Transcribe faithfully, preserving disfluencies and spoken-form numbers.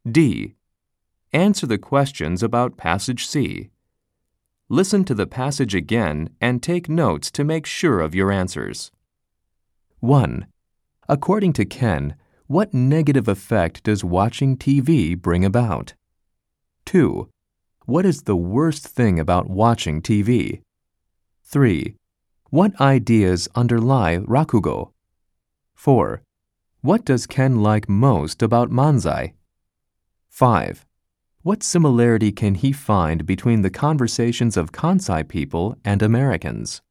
D. Answer the questions about Passage C. Listen to the passage again and take notes to make sure of your answers. one. According to Ken, what negative effect does watching T V bring about? two. What is the worst thing about watching T V? three. What ideas underlie rakugo? four. What does Ken like most about manzai? five. What similarity can he find between the conversations of Kansai people and Americans?